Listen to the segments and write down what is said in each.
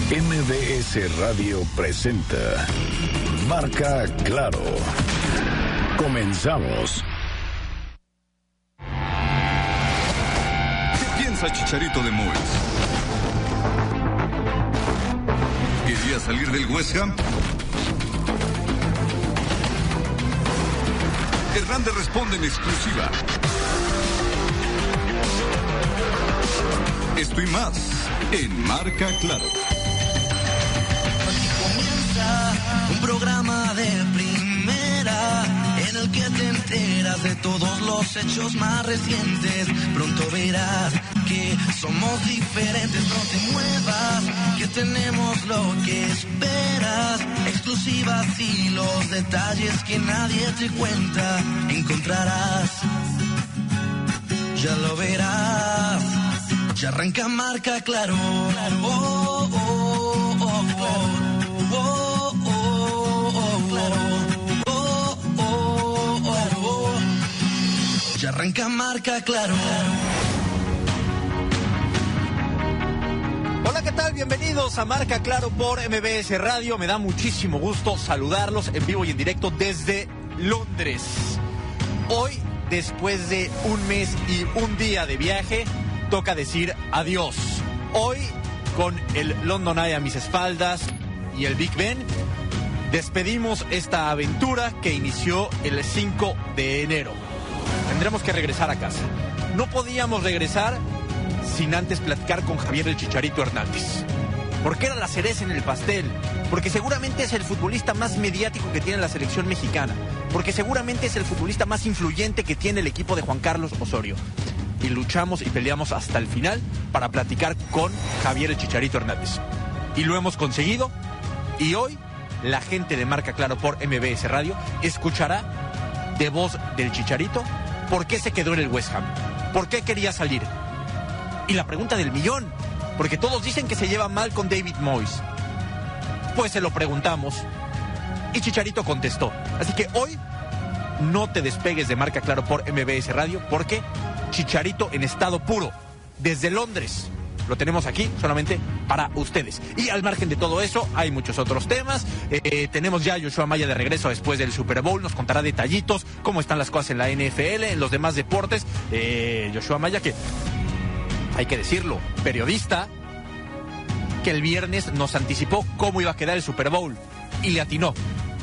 MBS Radio presenta Marca Claro. Comenzamos. ¿Qué piensa Chicharito de Mois? ¿Quería salir del West Ham? Hernández responde en exclusiva. Esto y más en Marca Claro. Aquí comienza un programa de primera en el que te enteras de todos los hechos más recientes. Pronto verás que somos diferentes, no te muevas, que tenemos lo que esperas. Exclusivas y los detalles que nadie te cuenta encontrarás. Ya lo verás. Ya arranca Marca Claro. Oh, oh, oh, oh, oh, oh, oh, oh, oh, oh. Ya arranca Marca Claro. Hola, ¿qué tal? Bienvenidos a Marca Claro por MBS Radio. Me da muchísimo gusto saludarlos en vivo y en directo desde Londres. Hoy, después de un mes y un día de viaje, toca decir adiós. Hoy, con el London Eye a mis espaldas y el Big Ben, despedimos esta aventura que inició el 5 de enero. Tendremos que regresar a casa. No podíamos regresar sin antes platicar con Javier el Chicharito Hernández. Porque era la cereza en el pastel. Porque seguramente es el futbolista más mediático que tiene la selección mexicana. Porque seguramente es el futbolista más influyente que tiene el equipo de Juan Carlos Osorio. Y luchamos y peleamos hasta el final para platicar con Javier el Chicharito Hernández. Y lo hemos conseguido. Y hoy la gente de Marca Claro por MBS Radio escuchará de voz del Chicharito por qué se quedó en el West Ham, por qué quería salir. Y la pregunta del millón, porque todos dicen que se lleva mal con David Moyes. Pues se lo preguntamos y Chicharito contestó. Así que hoy no te despegues de Marca Claro por MBS Radio, porque Chicharito en estado puro, desde Londres, lo tenemos aquí solamente para ustedes. Y al margen de todo eso, hay muchos otros temas. Tenemos ya a Joshua Maya de regreso después del Super Bowl. Nos contará detallitos, cómo están las cosas en la NFL, en los demás deportes. Joshua Maya, que hay que decirlo, periodista, que el viernes nos anticipó cómo iba a quedar el Super Bowl y le atinó.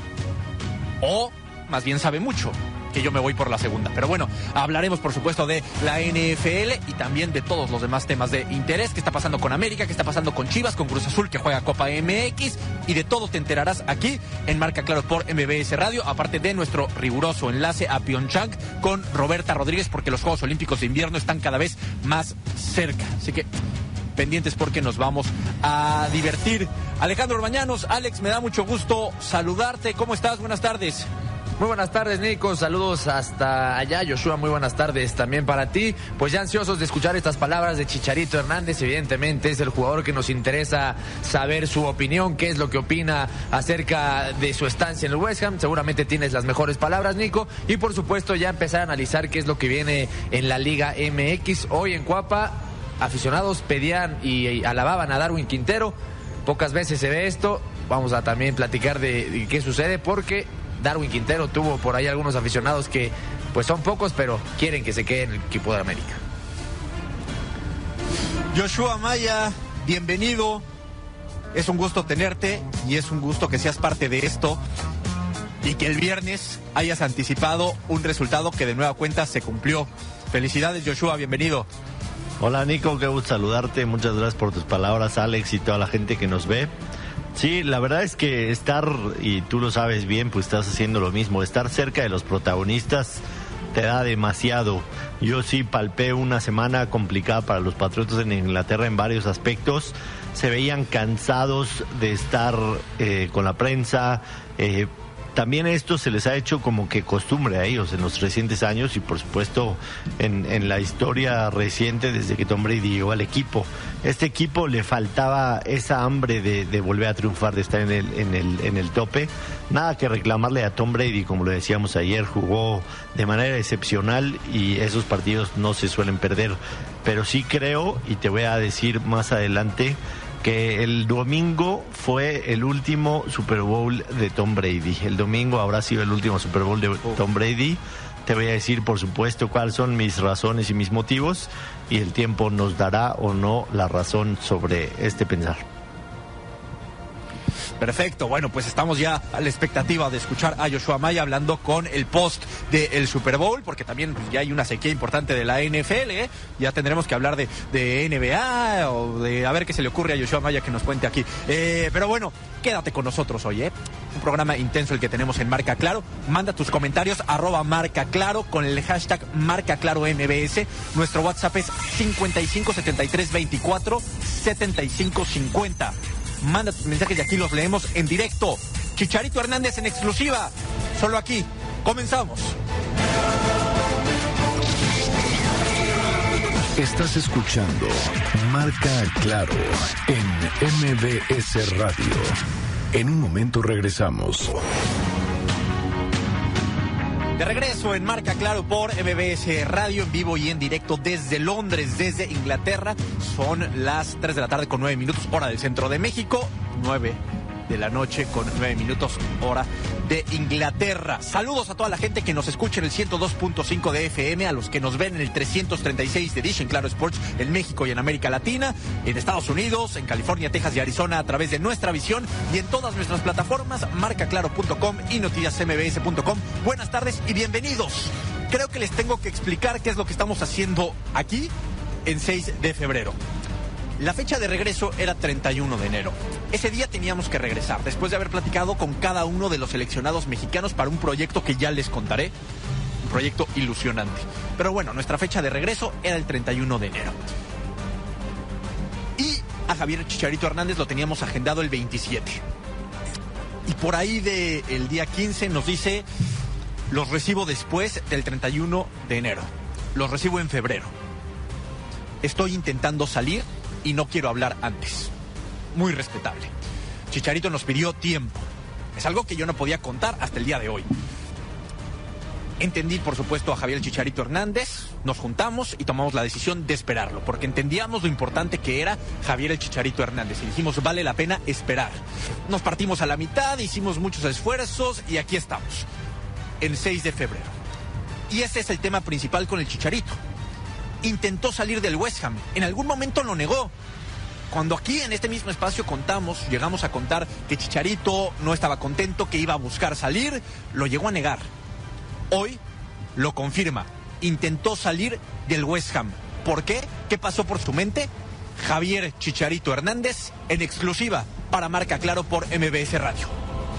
O más bien sabe mucho, que yo me voy por la segunda. Pero bueno, hablaremos por supuesto de la NFL y también de todos los demás temas de interés. ¿Qué está pasando con América? ¿Qué está pasando con Chivas? Con Cruz Azul, que juega Copa MX. Y de todo te enterarás aquí en Marca Claro por MBS Radio. Aparte de nuestro riguroso enlace a Pyeongchang con Roberta Rodríguez, porque los Juegos Olímpicos de Invierno están cada vez más cerca. Así que pendientes porque nos vamos a divertir. Alejandro Orbañanos, Alex, me da mucho gusto saludarte. ¿Cómo estás? Buenas tardes. Muy buenas tardes, Nico, saludos hasta allá. Joshua, muy buenas tardes también para ti. Pues ya ansiosos de escuchar estas palabras de Chicharito Hernández. Evidentemente es el jugador que nos interesa saber su opinión, qué es lo que opina acerca de su estancia en el West Ham. Seguramente tienes las mejores palabras, Nico. Y por supuesto ya empezar a analizar qué es lo que viene en la Liga MX. Hoy en Cuapa, aficionados pedían y alababan a Darwin Quintero. Pocas veces se ve esto. Vamos a también platicar de qué sucede, porque Darwin Quintero tuvo por ahí algunos aficionados que pues son pocos, pero quieren que se quede en el equipo de América. Joshua Maya, bienvenido. Es un gusto tenerte y es un gusto que seas parte de esto y que el viernes hayas anticipado un resultado que de nueva cuenta se cumplió. Felicidades, Joshua, bienvenido. Hola, Nico, qué gusto saludarte. Muchas gracias por tus palabras, Alex, y toda la gente que nos ve. Sí, la verdad es que estar, y tú lo sabes bien, pues estás haciendo lo mismo, estar cerca de los protagonistas te da demasiado. Yo sí palpé una semana complicada para los Patriotas en Inglaterra en varios aspectos. Se veían cansados de estar con la prensa. También esto se les ha hecho como que costumbre a ellos en los recientes años y por supuesto en la historia reciente desde que Tom Brady llegó al equipo. Este equipo le faltaba esa hambre de volver a triunfar, de estar en el tope. Nada que reclamarle a Tom Brady, como lo decíamos ayer, jugó de manera excepcional y esos partidos no se suelen perder. Pero sí creo, y te voy a decir más adelante, que el domingo fue el último Super Bowl de Tom Brady. El domingo habrá sido el último Super Bowl de Tom Brady. Te voy a decir, por supuesto, cuáles son mis razones y mis motivos, y el tiempo nos dará o no la razón sobre este pensar. Perfecto, bueno, pues estamos ya a la expectativa de escuchar a Yoshua Maya hablando con el post del Super Bowl, porque también pues, ya hay una sequía importante de la NFL, ¿eh? Ya tendremos que hablar de NBA o de a ver qué se le ocurre a Yoshua Maya que nos cuente aquí. Pero bueno, quédate con nosotros hoy, ¿eh? Un programa intenso el que tenemos en Marca Claro. Manda tus comentarios, @MarcaClaro con el hashtag MarcaClaroMBS. Nuestro WhatsApp es 5573247550. Manda tus mensajes y aquí los leemos en directo. Chicharito Hernández en exclusiva. Solo aquí. Comenzamos. Estás escuchando Marca Claro en MBS Radio. En un momento regresamos. De regreso en Marca Claro por MBS Radio, en vivo y en directo desde Londres, desde Inglaterra. Son las 3 de la tarde con 9 minutos, hora del centro de México. 9 de la noche con 9 minutos, hora de Inglaterra. Saludos a toda la gente que nos escucha en el 102.5 de FM, a los que nos ven en el 336 de Dish en Claro Sports en México y en América Latina, en Estados Unidos, en California, Texas y Arizona a través de Nuestra Visión y en todas nuestras plataformas, marcaclaro.com y noticiasmbs.com. Buenas tardes y bienvenidos. Creo que les tengo que explicar qué es lo que estamos haciendo aquí en 6 de febrero. La fecha de regreso era 31 de enero. Ese día teníamos que regresar, después de haber platicado con cada uno de los seleccionados mexicanos para un proyecto que ya les contaré, un proyecto ilusionante. Pero bueno, nuestra fecha de regreso era el 31 de enero. Y a Javier Chicharito Hernández lo teníamos agendado el 27. Y por ahí del día 15 nos dice, los recibo después del 31 de enero. Los recibo en febrero. Estoy intentando salir y no quiero hablar antes. Muy respetable. Chicharito nos pidió tiempo. Es algo que yo no podía contar hasta el día de hoy. Entendí, por supuesto, a Javier Chicharito Hernández. Nos juntamos y tomamos la decisión de esperarlo, porque entendíamos lo importante que era Javier el Chicharito Hernández. Y dijimos, vale la pena esperar. Nos partimos a la mitad, hicimos muchos esfuerzos y aquí estamos, en 6 de febrero. Y ese es el tema principal con el Chicharito. Intentó salir del West Ham, en algún momento lo negó. Cuando aquí en este mismo espacio llegamos a contar que Chicharito no estaba contento, que iba a buscar salir, lo llegó a negar. Hoy lo confirma, intentó salir del West Ham. ¿Por qué? ¿Qué pasó por su mente? Javier Chicharito Hernández en exclusiva para Marca Claro por MBS Radio.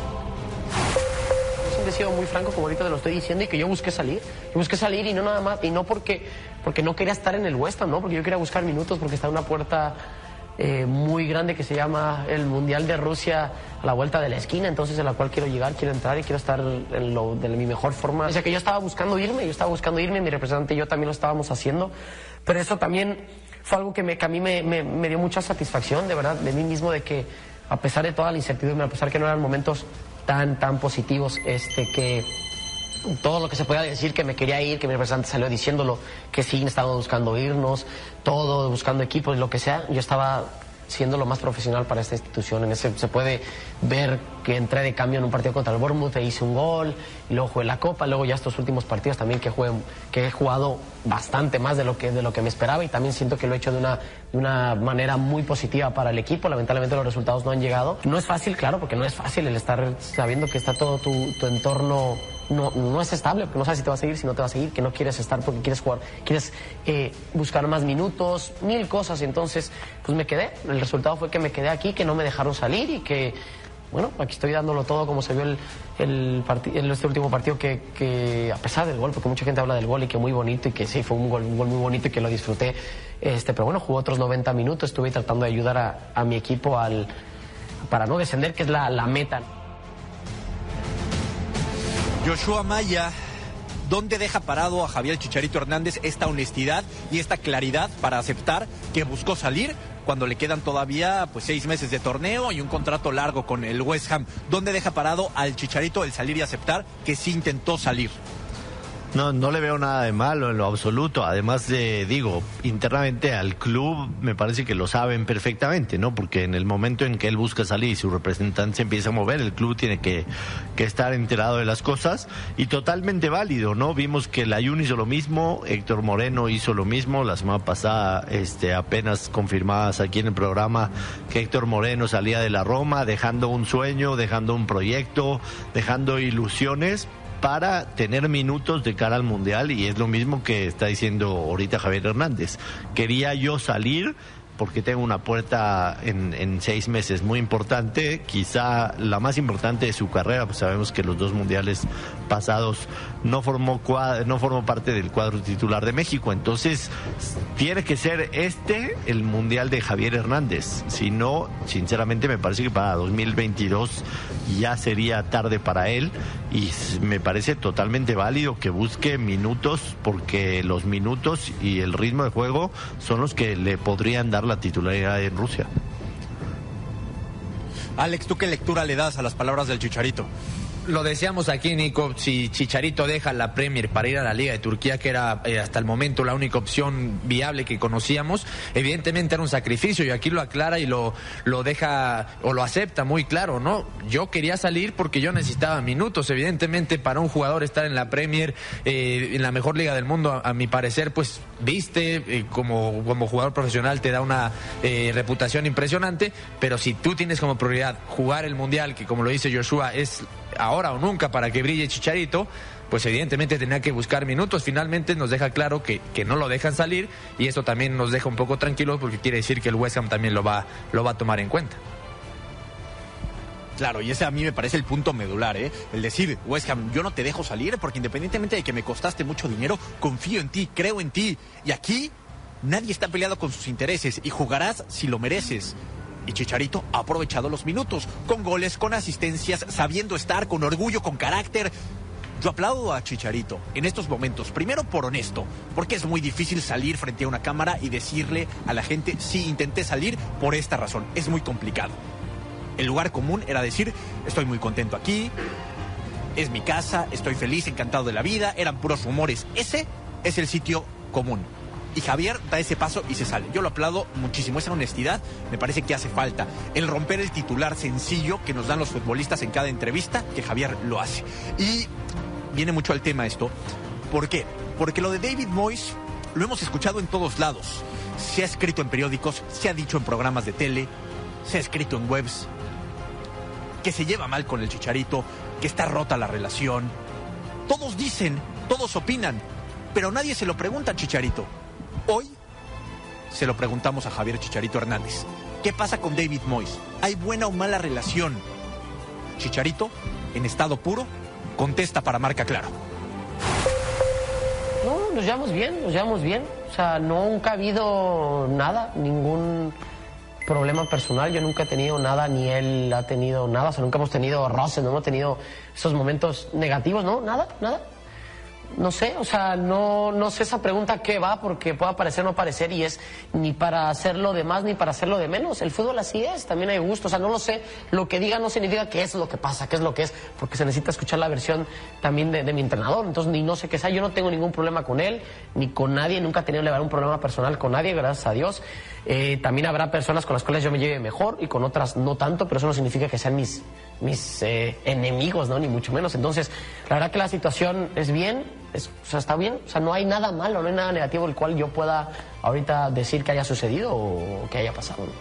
He sido muy franco, como ahorita te lo estoy diciendo, y que yo busqué salir y no nada más, y no porque no quería estar en el West Ham, ¿no? Porque yo quería buscar minutos, porque está una puerta muy grande que se llama el Mundial de Rusia a la vuelta de la esquina, entonces en la cual quiero llegar, quiero entrar y quiero estar de mi mejor forma. O sea que yo estaba buscando irme, mi representante y yo también lo estábamos haciendo, pero eso también fue algo que a mí me dio mucha satisfacción, de verdad, de mí mismo, de que a pesar de toda la incertidumbre, a pesar que no eran momentos tan positivos, que todo lo que se podía decir que me quería ir, que mi representante salió diciéndolo, que sí, estábamos buscando irnos, todo, buscando equipos, lo que sea, yo estaba siendo lo más profesional para esta institución. Se puede ver que entré de cambio en un partido contra el Bournemouth e hice un gol, y luego jugué la Copa, luego ya estos últimos partidos también que he jugado bastante más de lo que me esperaba, y también siento que lo he hecho de una manera muy positiva para el equipo. Lamentablemente los resultados no han llegado. No es fácil, claro, porque no es fácil el estar sabiendo que está todo tu entorno no es estable, porque no sabes si te va a seguir, si no te va a seguir, que no quieres estar porque quieres jugar, quieres buscar más minutos, mil cosas. Entonces, pues me quedé. El resultado fue que me quedé aquí, que no me dejaron salir y que, bueno, aquí estoy dándolo todo, como se vio este último partido, que a pesar del gol, porque mucha gente habla del gol y que muy bonito, y que sí, fue un gol muy bonito y que lo disfruté, pero bueno, jugué otros 90 minutos, estuve tratando de ayudar a mi equipo para no descender, que es la meta. Yoshua Maya, ¿dónde deja parado a Javier Chicharito Hernández esta honestidad y esta claridad para aceptar que buscó salir cuando le quedan todavía 6 meses de torneo y un contrato largo con el West Ham? ¿Dónde deja parado al Chicharito el salir y aceptar que sí intentó salir? No le veo nada de malo en lo absoluto. Además internamente al club me parece que lo saben perfectamente, ¿no? Porque en el momento en que él busca salir y su representante se empieza a mover, el club tiene que estar enterado de las cosas, y totalmente válido, ¿no? Vimos que la Jun hizo lo mismo, Héctor Moreno hizo lo mismo. La semana pasada, apenas confirmadas aquí en el programa que Héctor Moreno salía de la Roma, dejando un sueño, dejando un proyecto, dejando ilusiones para tener minutos de cara al Mundial, y es lo mismo que está diciendo ahorita Javier Hernández. Quería yo salir porque tengo una puerta en 6 meses muy importante, quizá la más importante de su carrera, pues sabemos que los 2 mundiales pasados no formó parte del cuadro titular de México, entonces tiene que ser el mundial de Javier Hernández. Si no, sinceramente me parece que para 2022 ya sería tarde para él, y me parece totalmente válido que busque minutos, porque los minutos y el ritmo de juego son los que le podrían dar la titularidad en Rusia. Alex, ¿tú qué lectura le das a las palabras del Chicharito? Lo decíamos aquí, Nico, si Chicharito deja la Premier para ir a la Liga de Turquía, que era hasta el momento la única opción viable que conocíamos, evidentemente era un sacrificio, y aquí lo aclara y lo deja, o lo acepta muy claro, ¿no? Yo quería salir porque yo necesitaba minutos. Evidentemente, para un jugador estar en la Premier, en la mejor liga del mundo, a mi parecer, pues viste, como jugador profesional te da una reputación impresionante, pero si tú tienes como prioridad jugar el Mundial, que como lo dice Joshua, es ahora o nunca para que brille Chicharito, pues evidentemente tenía que buscar minutos. Finalmente nos deja claro que no lo dejan salir, y eso también nos deja un poco tranquilos, porque quiere decir que el West Ham también lo va a tomar en cuenta. Claro, y ese a mí me parece el punto medular, ¿eh? El decir, West Ham, yo no te dejo salir porque independientemente de que me costaste mucho dinero, confío en ti, creo en ti. Y aquí nadie está peleado con sus intereses, y jugarás si lo mereces. Y Chicharito ha aprovechado los minutos, con goles, con asistencias, sabiendo estar, con orgullo, con carácter. Yo aplaudo a Chicharito en estos momentos, primero por honesto, porque es muy difícil salir frente a una cámara y decirle a la gente, sí, intenté salir por esta razón. Es muy complicado. El lugar común era decir, estoy muy contento aquí, es mi casa, estoy feliz, encantado de la vida, eran puros rumores. Ese es el sitio común. Y Javier da ese paso y se sale. Yo lo aplaudo muchísimo. Esa honestidad me parece que hace falta. El romper el titular sencillo que nos dan los futbolistas en cada entrevista, que Javier lo hace. Y viene mucho al tema esto. ¿Por qué? Porque lo de David Moyes lo hemos escuchado en todos lados. Se ha escrito en periódicos, se ha dicho en programas de tele, se ha escrito en webs, que se lleva mal con el Chicharito, que está rota la relación. Todos dicen, todos opinan, pero nadie se lo pregunta a Chicharito. Hoy se lo preguntamos a Javier Chicharito Hernández. ¿Qué pasa con David Moyes? ¿Hay buena o mala relación? Chicharito, en estado puro, contesta para Marca Claro. No, nos llevamos bien. O sea, nunca ha habido nada, ningún problema personal. Yo nunca he tenido nada, ni él ha tenido nada. O sea, nunca hemos tenido roces, no hemos tenido esos momentos negativos, ¿no? Nada. No sé, o sea, no sé esa pregunta qué va, porque puede aparecer o no aparecer, y es ni para hacerlo de más ni para hacerlo de menos. El fútbol así es, también hay gusto, o sea, no lo sé. Lo que diga no significa que es lo que pasa, que es lo que es, porque se necesita escuchar la versión también de mi entrenador. Entonces, ni no sé qué sea, yo no tengo ningún problema con él, ni con nadie, nunca he tenido un problema personal con nadie, gracias a Dios. También habrá personas con las cuales yo me lleve mejor y con otras no tanto, pero eso no significa que sean mis enemigos, ¿no? Ni mucho menos. Entonces, la verdad que la situación es bien, o sea, está bien, o sea, no hay nada malo, no hay nada negativo el cual yo pueda ahorita decir que haya sucedido o que haya pasado, ¿no?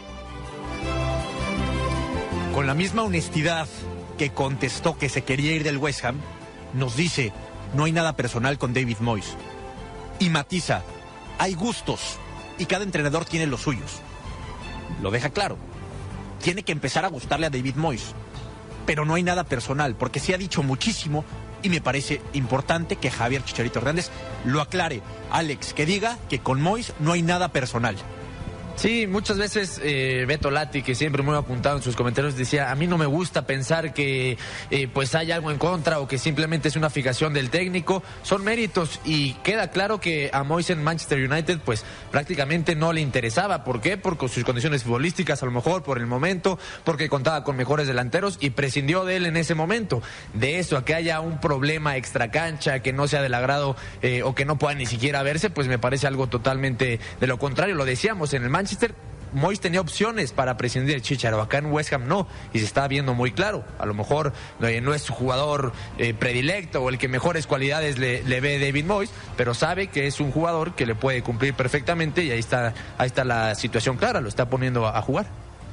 Con la misma honestidad que contestó que se quería ir del West Ham, nos dice, no hay nada personal con David Moyes. Y matiza, hay gustos y cada entrenador tiene los suyos. Lo deja claro. Tiene que empezar a gustarle a David Moyes. Pero no hay nada personal, porque se ha dicho muchísimo y me parece importante que Javier Chicharito Hernández lo aclare. Alex, que diga que con Moyes no hay nada personal. Sí, muchas veces Beto Lati, que siempre muy apuntado en sus comentarios, decía, a mí no me gusta pensar que pues hay algo en contra o que simplemente es una fijación del técnico. Son méritos y queda claro que a Moyes en Manchester United pues prácticamente no le interesaba. ¿Por qué? Por sus condiciones futbolísticas, a lo mejor por el momento, porque contaba con mejores delanteros y prescindió de él en ese momento. De eso a que haya un problema extracancha, que no sea del agrado o que no pueda ni siquiera verse, pues me parece algo totalmente de lo contrario. Lo decíamos en el Manchester, Moyes tenía opciones para prescindir del Chícharo, acá en West Ham no, y se está viendo muy claro. A lo mejor no es su jugador predilecto o el que mejores cualidades le ve David Moyes, pero sabe que es un jugador que le puede cumplir perfectamente y ahí está la situación clara, lo está poniendo a jugar.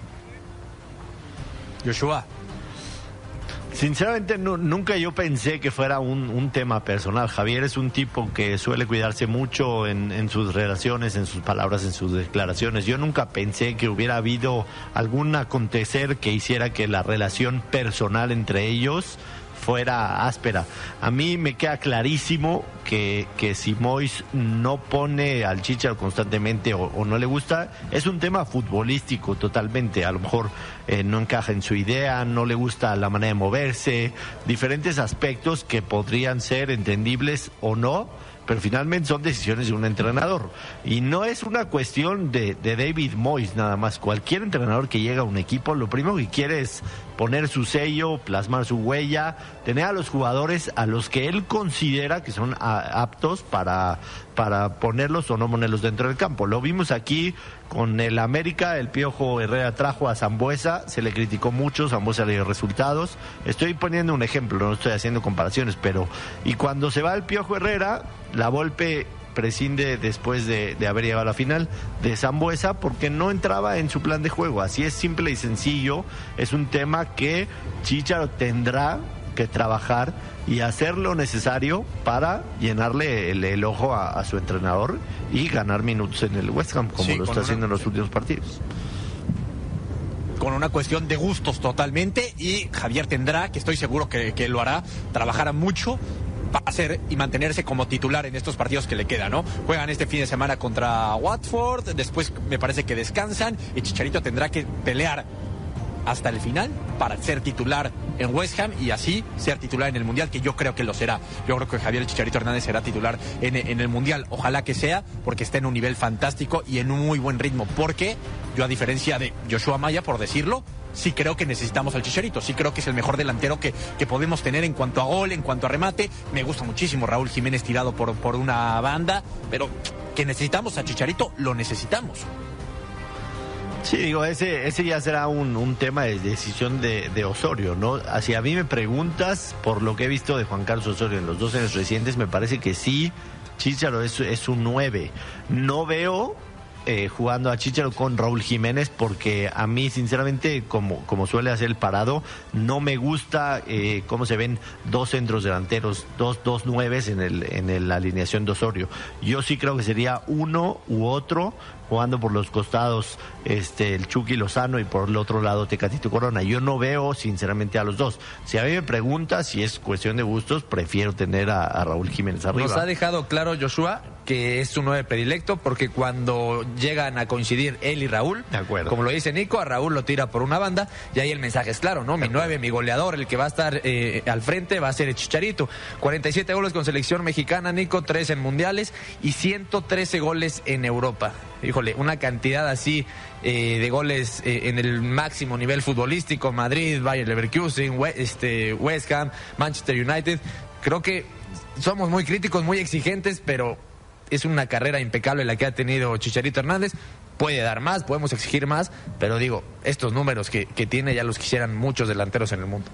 Joshua. Sinceramente, nunca yo pensé que fuera un tema personal. Javier es un tipo que suele cuidarse mucho en sus relaciones, en sus palabras, en sus declaraciones. Yo nunca pensé que hubiera habido algún acontecer que hiciera que la relación personal entre ellos fuera áspera. A mí me queda clarísimo que si Moyes no pone al Chícharo constantemente o no le gusta, es un tema futbolístico totalmente. A lo mejor no encaja en su idea, no le gusta la manera de moverse, diferentes aspectos que podrían ser entendibles o no, pero finalmente son decisiones de un entrenador. Y no es una cuestión de David Moyes nada más. Cualquier entrenador que llega a un equipo, lo primero que quiere es poner su sello, plasmar su huella, tener a los jugadores a los que él considera que son aptos para ponerlos o no ponerlos dentro del campo. Lo vimos aquí con el América, el Piojo Herrera trajo a Sambueza, se le criticó mucho, Sambueza le dio resultados. Estoy poniendo un ejemplo, no estoy haciendo comparaciones, pero y cuando se va el Piojo Herrera, la Volpe prescinde después de haber llegado a la final de Sambueza porque no entraba en su plan de juego. Así es, simple y sencillo. Es un tema que Chícharo tendrá que trabajar y hacer lo necesario para llenarle el ojo a su entrenador y ganar minutos en el West Ham, como lo está haciendo en los últimos partidos. Con una cuestión de gustos totalmente, y Javier tendrá, que estoy seguro que lo hará, trabajará mucho para hacer y mantenerse como titular en estos partidos que le quedan, ¿no? Juegan este fin de semana contra Watford, después me parece que descansan y Chicharito tendrá que pelear hasta el final para ser titular en West Ham y así ser titular en el Mundial, que yo creo que lo será. Yo creo que Javier el Chicharito Hernández será titular en el Mundial. Ojalá que sea, porque está en un nivel fantástico y en un muy buen ritmo. Porque yo, a diferencia de Joshua Maya, por decirlo, sí creo que necesitamos al Chicharito. Sí creo que es el mejor delantero que podemos tener en cuanto a gol, en cuanto a remate. Me gusta muchísimo Raúl Jiménez tirado por una banda, pero que necesitamos a Chicharito, lo necesitamos. Sí, digo, ese ya será un tema de decisión de Osorio, ¿no? Si a mí me preguntas, por lo que he visto de Juan Carlos Osorio en los 2 años recientes, me parece que sí, Chícharo es un 9. No veo jugando a Chícharo con Raúl Jiménez, porque a mí, sinceramente, como suele hacer el Parado, no me gusta cómo se ven 2 centros delanteros, dos 9 en la alineación de Osorio. Yo sí creo que sería uno u otro, jugando por los costados el Chucky Lozano y por el otro lado Tecatito Corona. Yo no veo sinceramente a los dos. Si a mí me preguntas si es cuestión de gustos, prefiero tener a Raúl Jiménez arriba. Nos ha dejado claro Joshua que es su 9 predilecto, porque cuando llegan a coincidir él y Raúl, de acuerdo, como lo dice Nico, a Raúl lo tira por una banda y ahí el mensaje es claro, ¿no? Mi 9, mi goleador, el que va a estar al frente va a ser el Chicharito. 47 goles con selección mexicana, Nico, 3 en mundiales y 113 goles en Europa. Híjole, una cantidad así de goles en el máximo nivel futbolístico: Madrid, Bayer Leverkusen, West Ham, Manchester United. Creo que somos muy críticos, muy exigentes, pero es una carrera impecable la que ha tenido Chicharito Hernández. Puede dar más, podemos exigir más, pero digo, estos números que tiene ya los quisieran muchos delanteros en el mundo.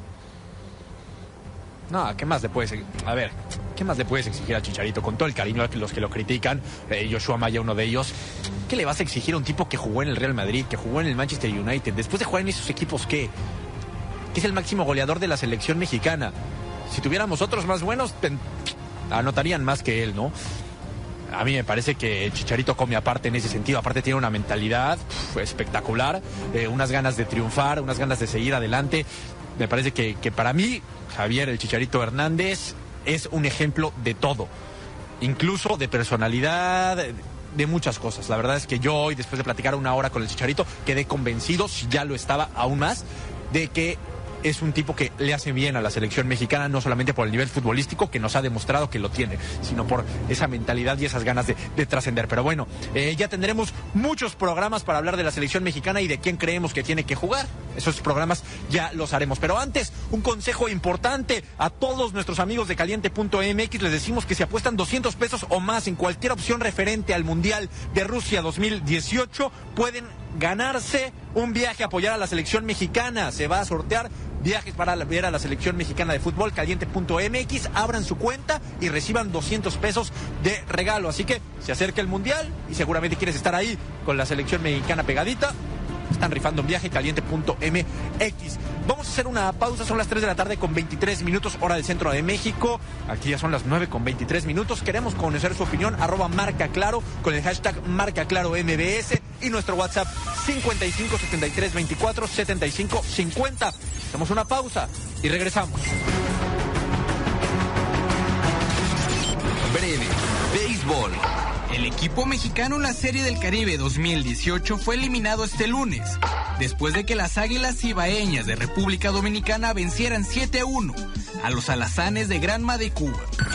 No, ¿qué más le puedes exigir a Chicharito? Con todo el cariño a los que lo critican, Joshua Maya uno de ellos. ¿Qué le vas a exigir a un tipo que jugó en el Real Madrid, que jugó en el Manchester United? Después de jugar en esos equipos, ¿qué? Que es el máximo goleador de la selección mexicana. Si tuviéramos otros más buenos, anotarían más que él, ¿no? A mí me parece que Chicharito come aparte en ese sentido. Aparte tiene una mentalidad espectacular, unas ganas de triunfar, unas ganas de seguir adelante. Me parece que para mí, Javier el Chicharito Hernández es un ejemplo de todo, incluso de personalidad, de muchas cosas. La verdad es que yo hoy, después de platicar una hora con el Chicharito, quedé convencido, si ya lo estaba aún más, de que es un tipo que le hace bien a la selección mexicana, no solamente por el nivel futbolístico, que nos ha demostrado que lo tiene, sino por esa mentalidad y esas ganas de trascender. Pero bueno, ya tendremos muchos programas para hablar de la selección mexicana y de quién creemos que tiene que jugar. Esos programas ya los haremos. Pero antes, un consejo importante a todos nuestros amigos de Caliente.mx. Les decimos que si apuestan 200 pesos o más en cualquier opción referente al Mundial de Rusia 2018, pueden ganarse un viaje a apoyar a la selección mexicana. Se va a sortear viajes para ver a la selección mexicana de fútbol. Caliente.mx, abran su cuenta y reciban 200 pesos de regalo. Así que se acerca el Mundial y seguramente quieres estar ahí con la selección mexicana pegadita. Están rifando un viaje. Caliente.mx. Vamos a hacer una pausa, son las 3 de la tarde con 23 minutos, hora del centro de México. Aquí ya son las 9 con 23 minutos. Queremos conocer su opinión, @marcaclaro, con el hashtag MarcaClaroMBS y nuestro WhatsApp 55 73 24 75 50. Hacemos una pausa y regresamos. Breve, béisbol. El equipo mexicano en la Serie del Caribe 2018 fue eliminado este lunes, después de que las Águilas Ibaeñas de República Dominicana vencieran 7-1 a los Alazanes de Granma de Cuba.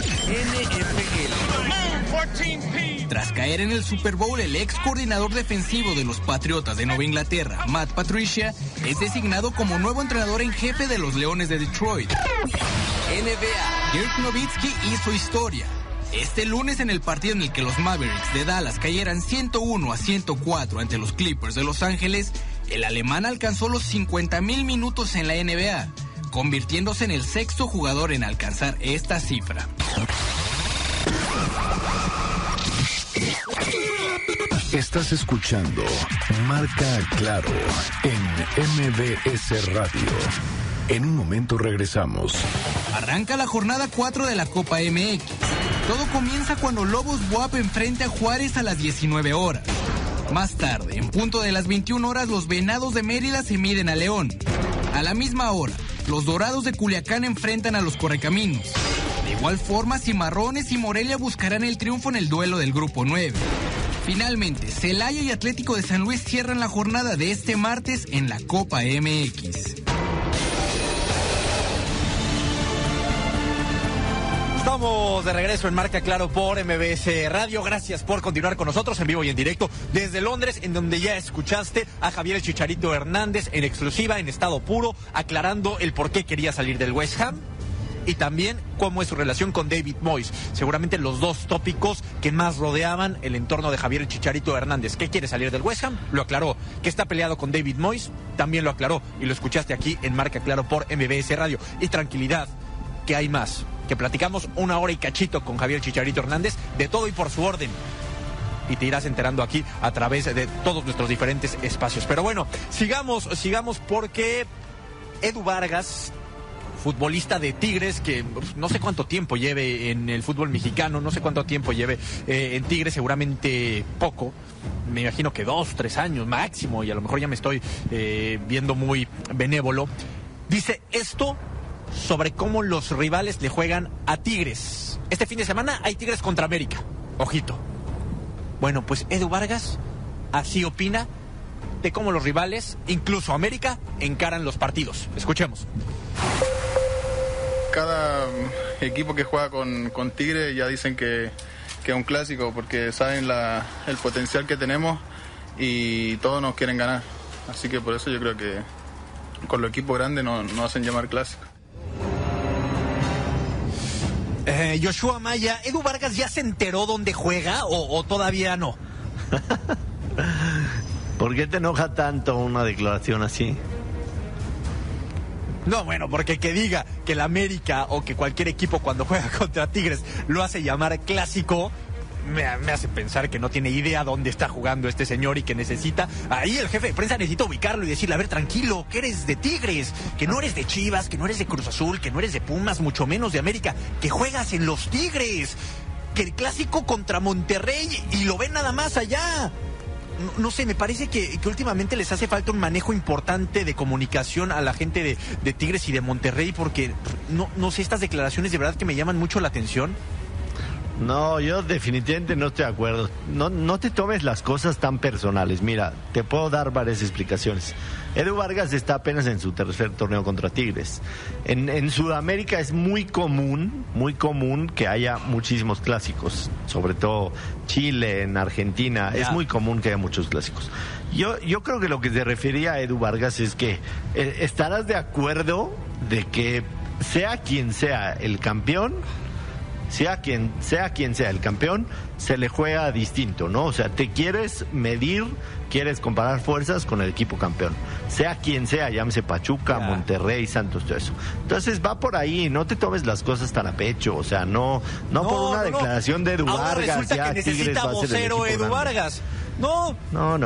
NFL. Tras caer en el Super Bowl, el ex coordinador defensivo de los Patriotas de Nueva Inglaterra, Matt Patricia, es designado como nuevo entrenador en jefe de los Leones de Detroit. NBA. Dirk Nowitzki hizo historia. Este lunes, en el partido en el que los Mavericks de Dallas cayeran 101-104 ante los Clippers de Los Ángeles, el alemán alcanzó los 50,000 minutos en la NBA, convirtiéndose en el sexto jugador en alcanzar esta cifra. Estás escuchando Marca Claro en MBS Radio. En un momento regresamos. Arranca la jornada 4 de la Copa MX. Todo comienza cuando Lobos BUAP enfrenta a Juárez a las 19 horas. Más tarde, en punto de las 21 horas, los Venados de Mérida se miden a León. A la misma hora, los Dorados de Culiacán enfrentan a los Correcaminos. De igual forma, Cimarrones y Morelia buscarán el triunfo en el duelo del Grupo 9. Finalmente, Celaya y Atlético de San Luis cierran la jornada de este martes en la Copa MX. Estamos de regreso en Marca Claro por MBS Radio. Gracias por continuar con nosotros en vivo y en directo desde Londres, en donde ya escuchaste a Javier el Chicharito Hernández en exclusiva, en estado puro, aclarando el por qué quería salir del West Ham y también cómo es su relación con David Moyes. Seguramente los dos tópicos que más rodeaban el entorno de Javier el Chicharito Hernández. ¿Qué quiere salir del West Ham? Lo aclaró. ¿Que está peleado con David Moyes? También lo aclaró y lo escuchaste aquí en Marca Claro por MBS Radio. Y tranquilidad, que hay más. Que platicamos una hora y cachito con Javier Chicharito Hernández de todo y por su orden. Y te irás enterando aquí a través de todos nuestros diferentes espacios. Pero bueno, sigamos porque Edu Vargas, futbolista de Tigres, que no sé cuánto tiempo lleve en el fútbol mexicano, no sé cuánto tiempo lleve en Tigres, seguramente poco. Me imagino que 2, 3 años máximo, y a lo mejor ya me estoy viendo muy benévolo. Dice esto sobre cómo los rivales le juegan a Tigres. Este fin de semana hay Tigres contra América. Ojito. Bueno, pues Edu Vargas así opina de cómo los rivales, incluso América, encaran los partidos. Escuchemos. Cada equipo que juega con Tigres ya dicen que es un clásico, porque saben el potencial que tenemos y todos nos quieren ganar. Así que por eso yo creo que con los equipos grandes nos hacen llamar clásico. Joshua Maya, ¿Edu Vargas ya se enteró dónde juega o todavía no? ¿Por qué te enoja tanto una declaración así? No, bueno, porque que diga que el América o que cualquier equipo cuando juega contra Tigres lo hace llamar clásico, me hace pensar que no tiene idea dónde está jugando este señor y que necesita, ahí el jefe de prensa necesita ubicarlo y decirle, a ver, tranquilo, que eres de Tigres, que no eres de Chivas, que no eres de Cruz Azul, que no eres de Pumas, mucho menos de América, que juegas en los Tigres, que el clásico contra Monterrey y lo ven nada más allá. No sé, me parece que últimamente les hace falta un manejo importante de comunicación a la gente de Tigres y de Monterrey, porque no sé, estas declaraciones de verdad que me llaman mucho la atención. No, yo definitivamente no estoy de acuerdo. No te tomes las cosas tan personales. Mira, te puedo dar varias explicaciones. Edu Vargas está apenas en su tercer torneo contra Tigres. En Sudamérica es muy común que haya muchísimos clásicos. Sobre todo Chile, en Argentina, es muy común que haya muchos clásicos. Yo creo que lo que se refería a Edu Vargas es que estarás de acuerdo de que sea quien sea el campeón, sea quien sea el campeón, se le juega distinto, ¿no? O sea, te quieres medir, quieres comparar fuerzas con el equipo campeón. Sea quien sea, llámese Pachuca, Monterrey, Santos, todo eso. Entonces va por ahí, no te tomes las cosas tan a pecho, o sea, no por una declaración de Edu Vargas. Resulta que necesita vocero Edu Vargas. No.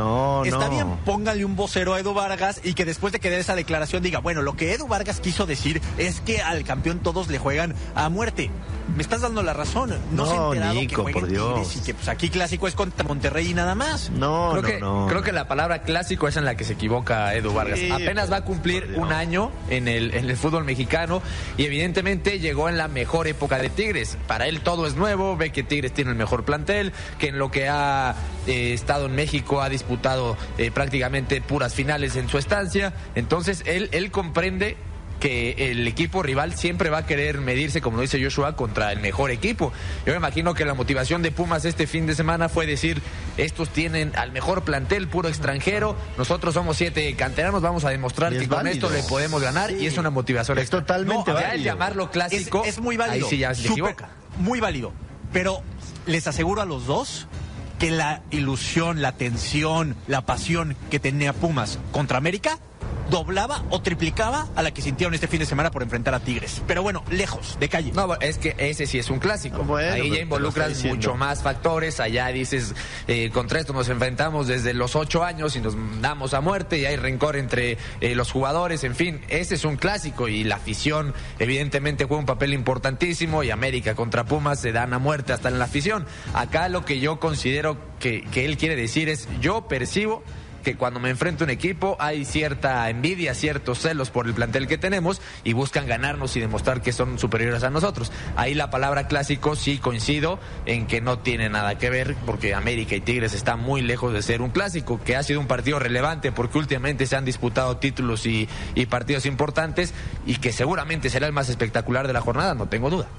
Está bien, póngale un vocero a Edu Vargas y que después de que dé esa declaración diga, bueno, lo que Edu Vargas quiso decir es que al campeón todos le juegan a muerte. Me estás dando la razón. No se ha enterado Nico, que por Dios. Y que pues aquí clásico es contra Monterrey y nada más. Creo que la palabra clásico es en la que se equivoca Edu Vargas. Sí, apenas va a cumplir un año en el fútbol mexicano y evidentemente llegó en la mejor época de Tigres. Para él todo es nuevo, ve que Tigres tiene el mejor plantel, que en lo que ha estado en México ha disputado prácticamente puras finales en su estancia. Entonces él comprende que el equipo rival siempre va a querer medirse, como dice Joshua, contra el mejor equipo. Yo me imagino que la motivación de Pumas este fin de semana fue decir, estos tienen al mejor plantel, puro extranjero, nosotros somos 7 canteranos, vamos a demostrar que con esto le podemos ganar, y es una motivación extra. Totalmente válido. El llamarlo clásico es muy válido. Ahí sí ya se equivoca. Muy válido, pero les aseguro a los dos que la ilusión, la tensión, la pasión que tenía Pumas contra América doblaba o triplicaba a la que sintieron este fin de semana por enfrentar a Tigres. Pero bueno, lejos, de calle. No, es que ese sí es un clásico. Bueno, ahí ya involucras mucho más factores. Allá dices, contra esto nos enfrentamos desde los 8 años y nos damos a muerte y hay rencor entre los jugadores. En fin, ese es un clásico y la afición evidentemente juega un papel importantísimo y América contra Pumas se dan a muerte hasta en la afición. Acá lo que yo considero que él quiere decir es, yo percibo que cuando me enfrento a un equipo hay cierta envidia, ciertos celos por el plantel que tenemos y buscan ganarnos y demostrar que son superiores a nosotros. Ahí la palabra clásico sí coincido en que no tiene nada que ver, porque América y Tigres están muy lejos de ser un clásico, que ha sido un partido relevante porque últimamente se han disputado títulos y partidos importantes y que seguramente será el más espectacular de la jornada, no tengo duda.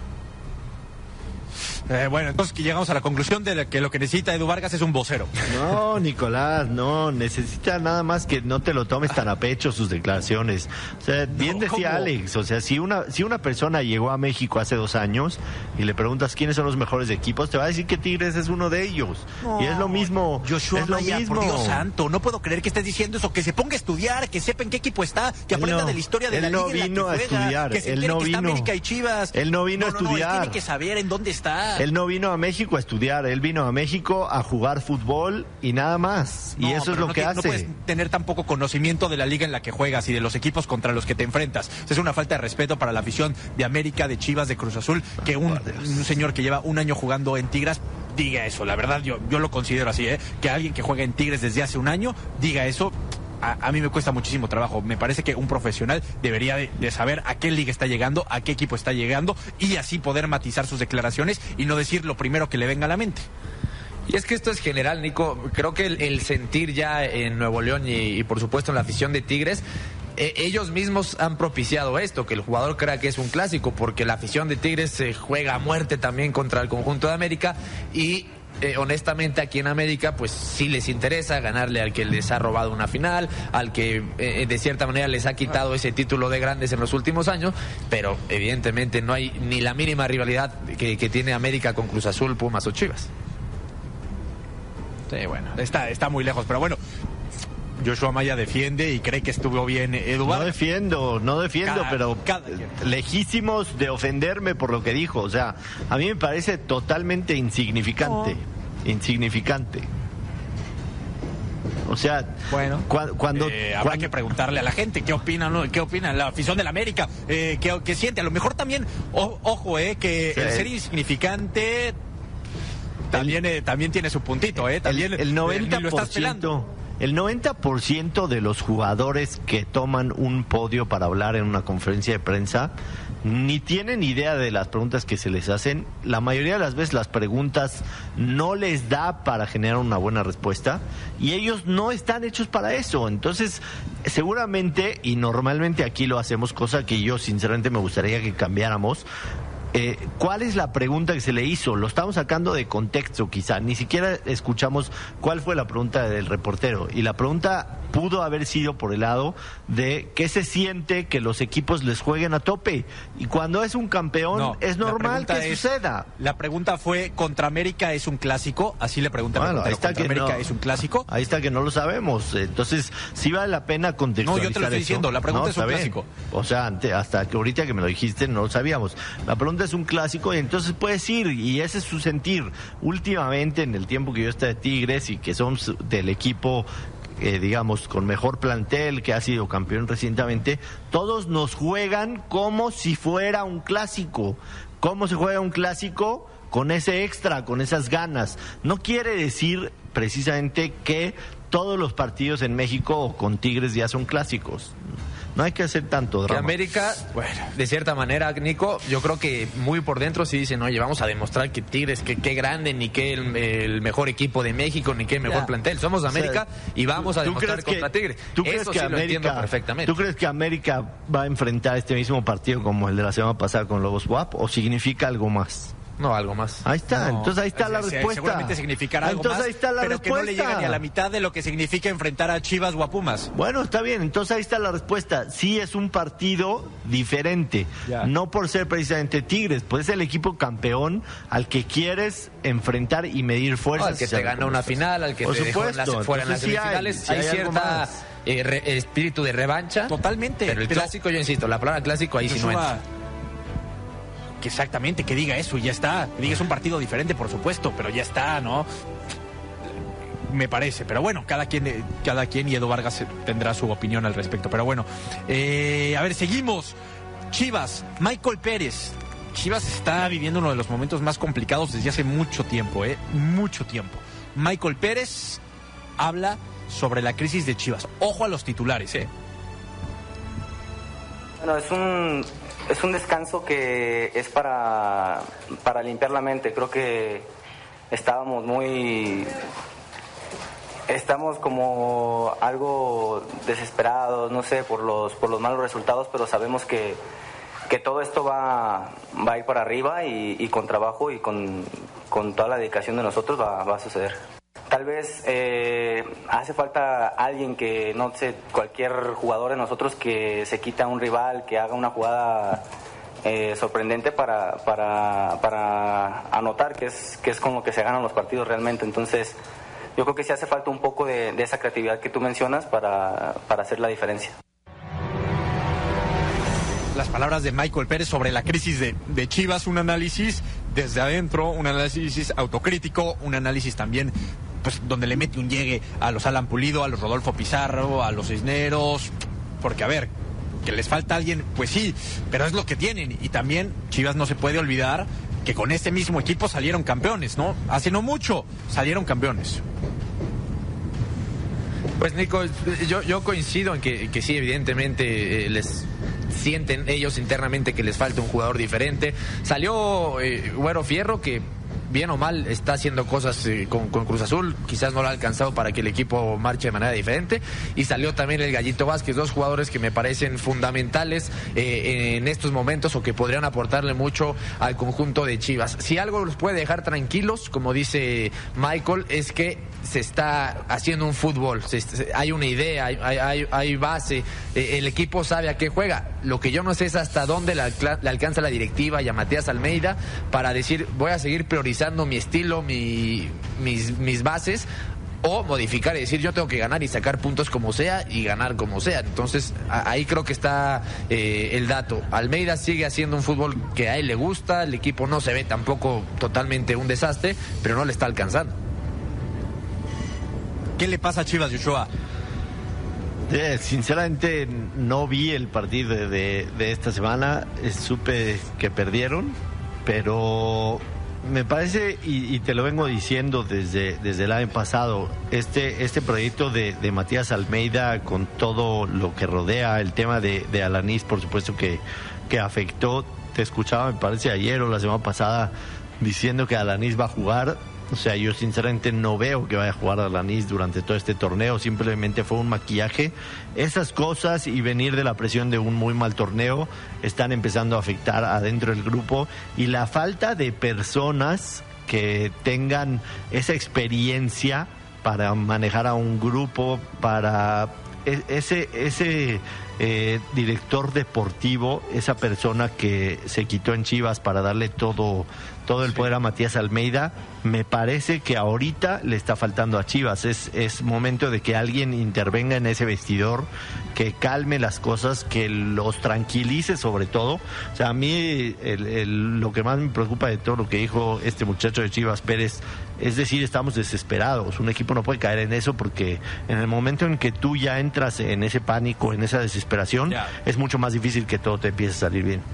Bueno, entonces que llegamos a la conclusión de que lo que necesita Edu Vargas es un vocero. No, Nicolás, no, necesita nada más que no te lo tomes tan a pecho sus declaraciones. O sea, bien decía ¿cómo? Alex, o sea, si una persona llegó a México hace 2 años y le preguntas quiénes son los mejores equipos, te va a decir que Tigres es uno de ellos. No, y es lo mismo. Joshua es lo Maya, mismo. Por Dios santo, no puedo creer que estés diciendo eso, que se ponga a estudiar, que sepa en qué equipo está, que aprenda de la historia de la liga en la que juega, que se entere que está América y Chivas. Él no vino a estudiar. Él tiene que saber en dónde está. Él no vino a México a estudiar, él vino a México a jugar fútbol y nada más. Y eso es lo que hace. No puedes tener tampoco conocimiento de la liga en la que juegas y de los equipos contra los que te enfrentas. Es una falta de respeto para la afición de América, de Chivas, de Cruz Azul, que un señor que lleva 1 año jugando en Tigres diga eso. La verdad, yo lo considero así, que alguien que juega en Tigres desde hace 1 año diga eso. A mí me cuesta muchísimo trabajo. Me parece que un profesional debería de saber a qué liga está llegando, a qué equipo está llegando y así poder matizar sus declaraciones y no decir lo primero que le venga a la mente. Y es que esto es general, Nico. Creo que el sentir ya en Nuevo León y por supuesto en la afición de Tigres, ellos mismos han propiciado esto, que el jugador crea que es un clásico, porque la afición de Tigres se juega a muerte también contra el conjunto de América y honestamente aquí en América pues sí les interesa ganarle al que les ha robado una final, al que de cierta manera les ha quitado ese título de grandes en los últimos años, pero evidentemente no hay ni la mínima rivalidad que tiene América con Cruz Azul, Pumas o Chivas. Sí, bueno, está muy lejos, pero bueno, Joshua Maya defiende y cree que estuvo bien Eduardo. No defiendo, pero lejísimos de ofenderme por lo que dijo. O sea, a mí me parece totalmente insignificante. Insignificante. O sea, bueno, cuando habrá que preguntarle a la gente qué opina, ¿no? ¿Qué opina la afición del América? ¿Qué siente? A lo mejor también, ojo, que el ser insignificante también tiene su puntito, también el 90%. lo estás pelando. el 90% de los jugadores que toman un podio para hablar en una conferencia de prensa ni tienen idea de las preguntas que se les hacen. La mayoría de las veces las preguntas no les da para generar una buena respuesta y ellos no están hechos para eso. Entonces, seguramente y normalmente aquí lo hacemos, cosa que yo sinceramente me gustaría que cambiáramos. ¿Cuál es la pregunta que se le hizo? Lo estamos sacando de contexto quizá, ni siquiera escuchamos cuál fue la pregunta del reportero, y la pregunta pudo haber sido por el lado de qué se siente que los equipos les jueguen a tope, y cuando es un campeón es normal que suceda. La pregunta fue, ¿contra América es un clásico? Así le preguntaron. Bueno, ahí está, ¿contra América es un clásico? Ahí está que no lo sabemos, entonces sí vale la pena contextualizar. No, yo te lo estoy diciendo, la pregunta es un clásico. O sea, hasta que ahorita que me lo dijiste no lo sabíamos. La pregunta es un clásico y entonces puedes ir, y ese es su sentir. Últimamente, en el tiempo que yo estoy de Tigres y que somos del equipo digamos con mejor plantel, que ha sido campeón recientemente, todos nos juegan como si fuera un clásico. ¿Cómo se juega un clásico? Con ese extra, con esas ganas. No quiere decir precisamente que todos los partidos en México o con Tigres ya son clásicos. No hay que hacer tanto drama. Que América, bueno, de cierta manera, Nico, yo creo que muy por dentro sí dicen, oye, vamos a demostrar que Tigres, que qué grande, ni que el mejor equipo de México, ni que el mejor plantel. Somos América, o sea, y vamos a demostrar contra Tigres. ¿Tú crees que América, lo entiendo perfectamente. ¿Tú crees que América va a enfrentar este mismo partido como el de la semana pasada con Lobos WAP, o significa algo más? No, algo más. Ahí está, no, entonces ahí está la respuesta. Seguramente significará algo entonces más, ahí está la pero respuesta. Que no le llega ni a la mitad de lo que significa enfrentar a Chivas o a Pumas. Bueno, está bien, entonces ahí está la respuesta. Sí es un partido diferente, no por ser precisamente Tigres, pues es el equipo campeón al que quieres enfrentar y medir fuerzas. Al que te gana una final, al que por te supuesto, dejó fuera en las semifinales. Hay cierta espíritu de revancha. Totalmente. Pero el clásico, yo insisto, la palabra clásico ahí sí no entra. Exactamente, que diga eso y ya está. Que diga es un partido diferente, por supuesto, pero ya está, ¿no? Me parece, pero bueno, cada quien y Edu Vargas tendrá su opinión al respecto. Pero bueno, a ver, seguimos. Chivas, Michael Pérez. Chivas está viviendo uno de los momentos más complicados desde hace mucho tiempo, mucho tiempo. Michael Pérez habla sobre la crisis de Chivas. Ojo a los titulares, Bueno, es un descanso que es para limpiar la mente. Creo que estamos como algo desesperados, no sé, por los malos resultados, pero sabemos que todo esto va a ir para arriba y con trabajo y con toda la dedicación de nosotros va a suceder. Tal vez hace falta alguien que, no sé, cualquier jugador de nosotros que se quita a un rival, que haga una jugada sorprendente para anotar, que es con lo que se ganan los partidos realmente. Entonces, yo creo que sí hace falta un poco de esa creatividad que tú mencionas para hacer la diferencia. Las palabras de Michael Pérez sobre la crisis de Chivas, un análisis desde adentro, un análisis autocrítico, un análisis también pues donde le mete un llegue a los Alan Pulido, a los Rodolfo Pizarro, a los Cisneros, porque a ver, que les falta alguien, pues sí, pero es lo que tienen. Y también Chivas no se puede olvidar que con este mismo equipo salieron campeones, ¿no? Hace no mucho salieron campeones. Pues Nico, yo coincido en que sí, evidentemente les sienten ellos internamente que les falta un jugador diferente. Salió Güero Fierro, que bien o mal está haciendo cosas con Cruz Azul, quizás no lo ha alcanzado para que el equipo marche de manera diferente, y salió también el Gallito Vázquez, dos jugadores que me parecen fundamentales en estos momentos, o que podrían aportarle mucho al conjunto de Chivas. Si algo los puede dejar tranquilos, como dice Michael, es que se está haciendo un fútbol, hay una idea, hay base, el equipo sabe a qué juega. Lo que yo no sé es hasta dónde le alcanza la directiva y a Matías Almeida para decir, voy a seguir priorizando mi estilo, mis bases, o modificar y decir, yo tengo que ganar y sacar puntos como sea y ganar como sea. Entonces ahí creo que está el dato. Almeida sigue haciendo un fútbol que a él le gusta, el equipo no se ve tampoco totalmente un desastre, pero no le está alcanzando. ¿Qué le pasa a Chivas, Joshua? Sinceramente no vi el partido de esta semana, supe que perdieron, pero me parece, y te lo vengo diciendo desde el año pasado, este proyecto de Matías Almeida, con todo lo que rodea, el tema de Alanís, por supuesto que afectó. Te escuchaba, me parece, ayer o la semana pasada, diciendo que Alanís va a jugar. O sea, yo sinceramente no veo que vaya a jugar Alanís durante todo este torneo, simplemente fue un maquillaje. Esas cosas y venir de la presión de un muy mal torneo están empezando a afectar adentro del grupo, y la falta de personas que tengan esa experiencia para manejar a un grupo, para ese director deportivo, esa persona que se quitó en Chivas para darle todo el poder a Matías Almeida, me parece que ahorita le está faltando a Chivas. Es momento de que alguien intervenga en ese vestidor, que calme las cosas, que los tranquilice sobre todo. O sea, a mí lo que más me preocupa de todo lo que dijo este muchacho de Chivas, Pérez, es decir, estamos desesperados. Un equipo no puede caer en eso, porque en el momento en que tú ya entras en ese pánico, en esa desesperación, es mucho más difícil que todo te empiece a salir bien.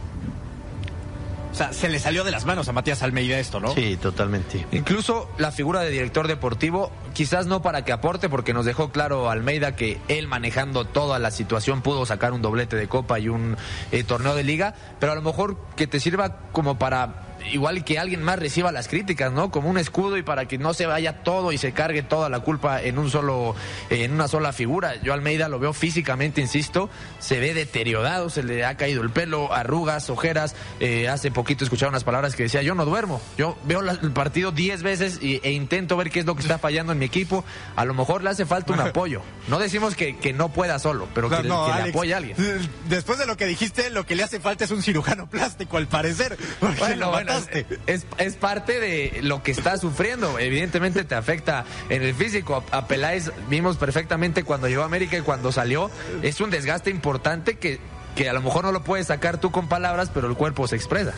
O sea, se le salió de las manos a Matías Almeida esto, ¿no? Sí, totalmente. Incluso la figura de director deportivo, quizás no para que aporte, porque nos dejó claro Almeida que él, manejando toda la situación, pudo sacar un doblete de Copa y un torneo de Liga, pero a lo mejor que te sirva como para, igual que alguien más reciba las críticas, ¿no? Como un escudo, y para que no se vaya todo y se cargue toda la culpa en una sola figura. Yo Almeida lo veo físicamente, insisto, se ve deteriorado, se le ha caído el pelo, arrugas, ojeras. Hace poquito escuchaba unas palabras que decía: yo no duermo, yo veo el partido 10 veces e intento ver qué es lo que está fallando en mi equipo. A lo mejor le hace falta un apoyo. No decimos que no pueda solo, pero que le apoye a alguien. Después de lo que dijiste, lo que le hace falta es un cirujano plástico, al parecer. Bueno, es parte de lo que está sufriendo. Evidentemente te afecta en el físico. A Peláez vimos perfectamente cuando llegó a América y cuando salió. Es un desgaste importante que a lo mejor no lo puedes sacar tú con palabras, pero el cuerpo se expresa.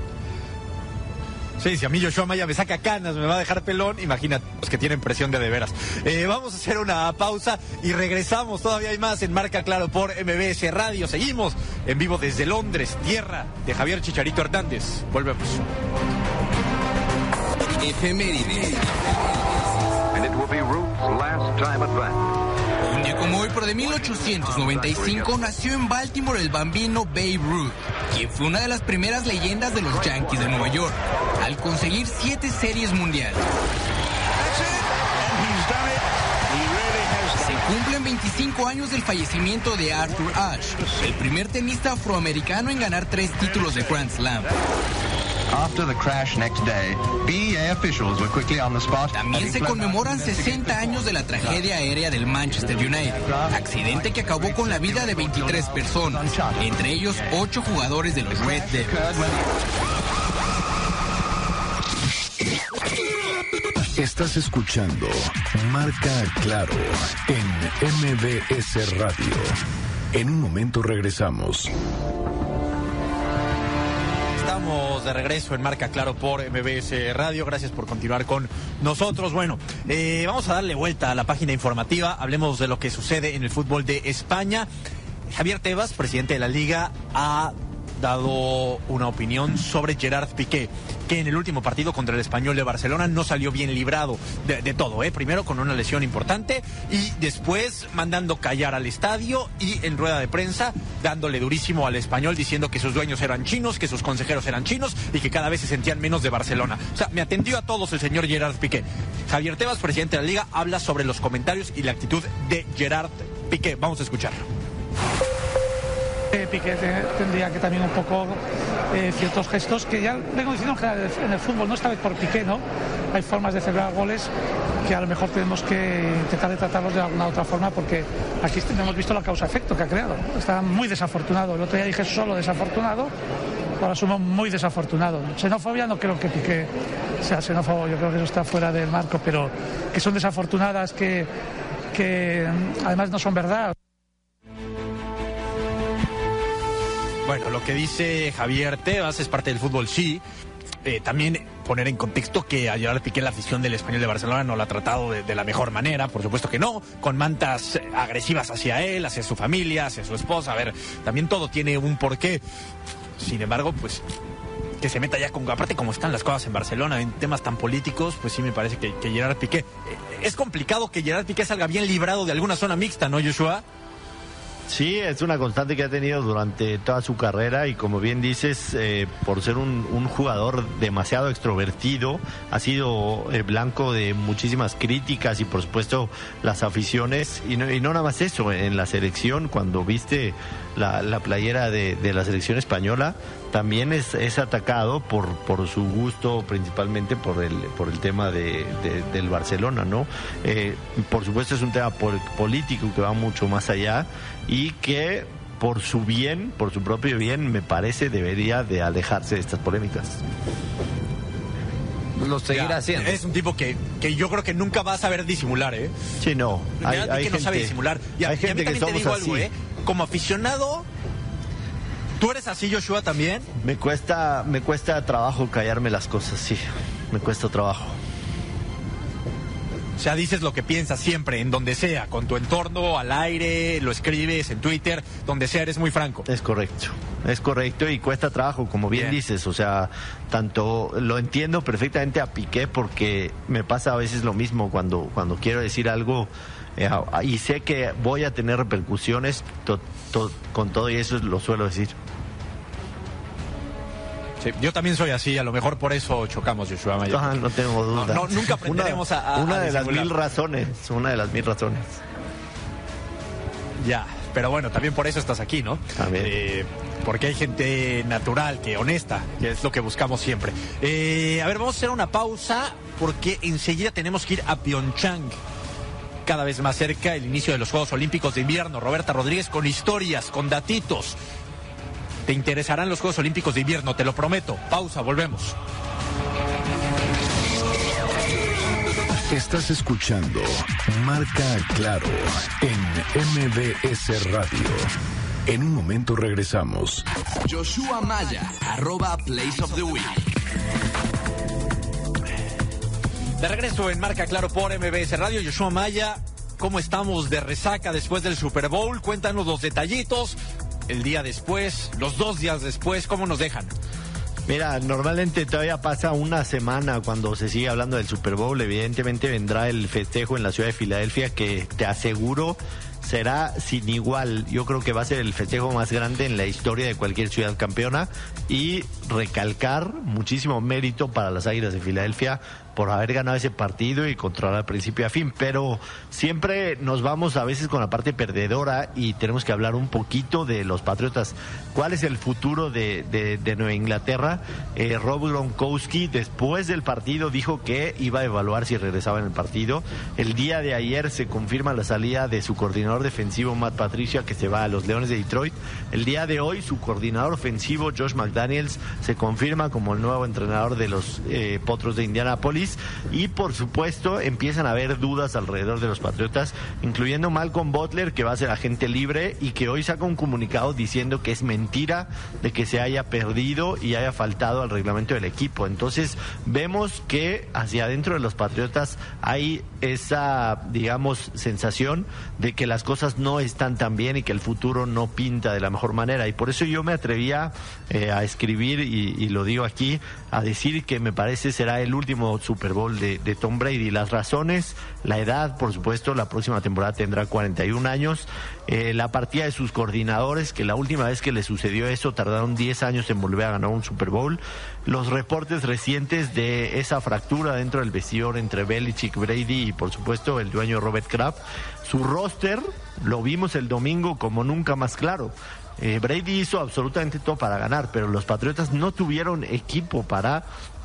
Sí, si a mí Yoshua Maya me saca canas, me va a dejar pelón, imagínate los que tienen presión de veras. Vamos a hacer una pausa y regresamos. Todavía hay más en Marca Claro por MBS Radio. Seguimos en vivo desde Londres, tierra de Javier Chicharito Hernández. Volvemos. Efemérides. Un día como hoy, pero de 1895, nació en Baltimore el bambino Babe Ruth, quien fue una de las primeras leyendas de los Yankees de Nueva York, al conseguir 7 series mundiales. Se cumplen 25 años del fallecimiento de Arthur Ashe, el primer tenista afroamericano en ganar 3 títulos de Grand Slam. También se conmemoran 60 años de la tragedia aérea del Manchester United, accidente que acabó con la vida de 23 personas, entre ellos 8 jugadores de los Red Devils. Estás escuchando Marca Claro en MBS Radio. En un momento regresamos. Estamos de regreso en Marca Claro por MBS Radio. Gracias por continuar con nosotros. Bueno, vamos a darle vuelta a la página informativa. Hablemos de lo que sucede en el fútbol de España. Javier Tebas, presidente de la Liga, ha dado una opinión sobre Gerard Piqué, que en el último partido contra el Español de Barcelona no salió bien librado de todo, primero con una lesión importante y después mandando callar al estadio, y en rueda de prensa dándole durísimo al Español, diciendo que sus dueños eran chinos, que sus consejeros eran chinos y que cada vez se sentían menos de Barcelona. O sea, me atendió a todos el señor Gerard Piqué. Javier Tebas, presidente de la Liga, habla sobre los comentarios y la actitud de Gerard Piqué. Vamos a escucharlo. Piqué tendría que también un poco ciertos gestos que ya vengo diciendo en el fútbol, no esta vez por Piqué, ¿no? Hay formas de celebrar goles que a lo mejor tenemos que intentar de tratarlos de alguna otra forma, porque aquí hemos visto la causa-efecto que ha creado. Está muy desafortunado. El otro día dije solo desafortunado, ahora somos muy desafortunado. Xenofobia, no creo que Piqué sea xenófobo, yo creo que eso está fuera del marco, pero que son desafortunadas, que además no son verdad. Bueno, lo que dice Javier Tebas es parte del fútbol, sí. También poner en contexto que a Gerard Piqué la afición del Español de Barcelona no la ha tratado de la mejor manera, por supuesto que no, con mantas agresivas hacia él, hacia su familia, hacia su esposa. A ver, también todo tiene un porqué. Sin embargo, pues que se meta ya con... Aparte, como están las cosas en Barcelona, en temas tan políticos, pues sí me parece que Gerard Piqué... Es complicado que Gerard Piqué salga bien librado de alguna zona mixta, ¿no, Joshua? Sí, es una constante que ha tenido durante toda su carrera y como bien dices, por ser un jugador demasiado extrovertido, ha sido blanco de muchísimas críticas y por supuesto las aficiones, y no nada más eso, en la selección, cuando viste la playera de la selección española, también es atacado por su gusto, principalmente por el tema del Barcelona, ¿no? Por supuesto es un tema político que va mucho más allá y que por su propio bien, me parece, debería de alejarse de estas polémicas. Lo seguirá haciendo. Es un tipo que yo creo que nunca va a saber disimular, ¿eh? Sí, no. Hay que gente, no sabe disimular. Y a mí gente también que te digo somos algo, así. Como aficionado, ¿tú eres así, Joshua, también? Me cuesta trabajo callarme las cosas, sí. Me cuesta trabajo. O sea, dices lo que piensas siempre, en donde sea, con tu entorno, al aire, lo escribes en Twitter, donde sea, eres muy franco. Es correcto y cuesta trabajo, como bien dices, o sea, tanto lo entiendo perfectamente a Piqué porque me pasa a veces lo mismo cuando quiero decir algo y sé que voy a tener repercusiones con todo y eso lo suelo decir. Sí, yo también soy así, a lo mejor por eso chocamos, Joshua Maya. No tengo duda. No, nunca aprenderemos una de las disimular. Una de las mil razones. Ya, pero bueno, también por eso estás aquí, ¿no? También. Porque hay gente natural, honesta, que es lo que buscamos siempre. A ver, vamos a hacer una pausa porque enseguida tenemos que ir a Pyeongchang. Cada vez más cerca el inicio de los Juegos Olímpicos de Invierno. Roberta Rodríguez con historias, con datitos. Te interesarán los Juegos Olímpicos de Invierno, te lo prometo. Pausa, volvemos. Estás escuchando Marca Claro en MBS Radio. En un momento regresamos. Joshua Maya, @Place of the Week. De regreso en Marca Claro por MBS Radio. Joshua Maya, ¿cómo estamos de resaca después del Super Bowl? Cuéntanos los detallitos. El día después, los 2 días después, ¿cómo nos dejan? Mira, normalmente todavía pasa una semana cuando se sigue hablando del Super Bowl. Evidentemente vendrá el festejo en la ciudad de Filadelfia que te aseguro será sin igual. Yo creo que va a ser el festejo más grande en la historia de cualquier ciudad campeona y recalcar muchísimo mérito para las Águilas de Filadelfia por haber ganado ese partido y controlar principio a fin, pero siempre nos vamos a veces con la parte perdedora y tenemos que hablar un poquito de los Patriotas. ¿Cuál es el futuro de Nueva Inglaterra? Rob Gronkowski después del partido dijo que iba a evaluar si regresaba en el partido. El día de ayer se confirma la salida de su coordinador defensivo Matt Patricia, que se va a los Leones de Detroit. El día de hoy su coordinador ofensivo Josh McDaniels se confirma como el nuevo entrenador de los Potros de Indianápolis. Y por supuesto empiezan a haber dudas alrededor de los Patriotas, incluyendo Malcolm Butler, que va a ser agente libre y que hoy saca un comunicado diciendo que es mentira de que se haya perdido y haya faltado al reglamento del equipo. Entonces vemos que hacia adentro de los Patriotas hay esa, digamos, sensación de que las cosas no están tan bien y que el futuro no pinta de la mejor manera, y por eso yo me atrevía a escribir y lo digo aquí, a decir que me parece será el último Super Bowl de Tom Brady. Las razones, la edad, por supuesto, la próxima temporada tendrá 41 años, la partida de sus coordinadores, que la última vez que le sucedió eso tardaron 10 años en volver a ganar un Super Bowl, los reportes recientes de esa fractura dentro del vestidor entre Belichick, Brady y por supuesto el dueño Robert Kraft. Su roster lo vimos el domingo como nunca más claro. Brady hizo absolutamente todo para ganar, pero los Patriotas no tuvieron equipo para